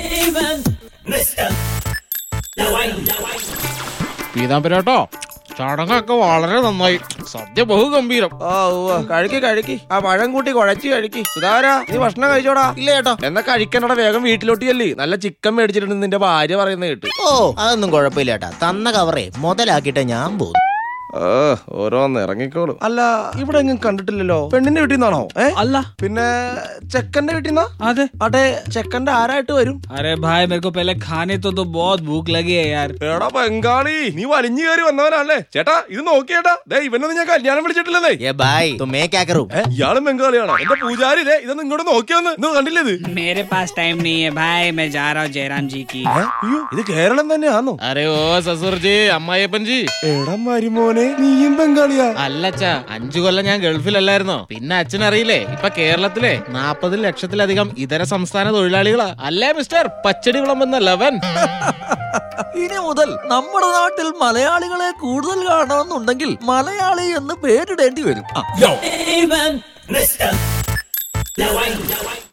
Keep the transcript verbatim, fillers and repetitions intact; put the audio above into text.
പീതാംബരേട്ടോ, ചടങ്ങൊക്കെ വളരെ നന്നായി. സദ്യ ബഹുഗംഭീരം. ഓ കഴിക്ക് കഴിക്ക്, ആ പഴം കൂട്ടി കുഴച്ച് കഴിക്ക്. സുധാരാ, നീ ഭക്ഷണം കഴിച്ചോടാ? ഇല്ല ചേട്ടാ. എന്നാ കഴിക്കണടാ, വേഗം വീട്ടിലോട്ടിയല്ലേ. നല്ല ചിക്കൻ മേടിച്ചിട്ടുണ്ട് നിന്റെ ഭാര്യ പറയുന്നത് കേട്ട്. ഓ അതൊന്നും കുഴപ്പമില്ല ചേട്ടാ, തന്ന കവറേ മുതലാക്കിട്ടെ ഞാൻ പോകും. ഓരോന്ന് ഇറങ്ങിക്കോളും. അല്ല, ഇവിടെ എങ്ങും കണ്ടിട്ടില്ലല്ലോ. പെണ്ണിന്റെ വീട്ടിൽ നിന്നാണോ? ഏ അല്ല, പിന്നെ ചെക്കന്റെ വീട്ടിൽ നിന്നാ? അതെ. അതെ, ചെക്കന്റെ ആരായിട്ട് വരും? अरे भाई मेरे को पहले खाने तो तो बहुत भूख लगी है यार. എടാ ബംഗാളി, നീ വലിഞ്ഞു കയറി വന്നവനല്ലേ? ചേട്ടാ ഇത് നോക്കിയേട്ടാ, ദേ ഇവനൊന്നും ഞാൻ കല്യാണം വിളിച്ചിട്ടില്ലേ. ഏ ഭായ് തുമേ ക്യാ കറൂ? ഇയാളും ബംഗാളിയാണോ? എന്റെ പൂജാരി ദേ ഇതൊന്നും ഇങ്ങോട്ട് നോക്കിയൊന്ന് ഇന്ന് കണ്ടില്ലേ ഇത്? मेरे पास टाइम नहीं है भाई, मैं जा रहा हूँ जयराम जी की. അയ്യോ, ഇത് കേരളം തന്നെയാണോ? അരെ ഓ സസുർജി, അമ്മായിയപ്പൻജി. എടാ മരുമോനെ, നീയും ബംഗാളിയാ? അല്ലച്ചാ, അഞ്ചു കൊല്ലം ഞാൻ ഗൾഫിലല്ലായിരുന്നോ? പിന്നെ അച്ഛനറിയില്ലേ, ഇപ്പൊ കേരളത്തിലെ നാപ്പത് ലക്ഷത്തിലധികം ഇതര സംസ്ഥാന തൊഴിലാളികളാ. അല്ലേ മിസ്റ്റർ പച്ചടി വിളമ്പുന്ന ലവൻ? ഇനി മുതൽ നമ്മുടെ നാട്ടിൽ മലയാളികളെ കൂടുതൽ കാണണമെന്നുണ്ടെങ്കിൽ മലയാളി എന്ന് പേരിടേണ്ടി വരും.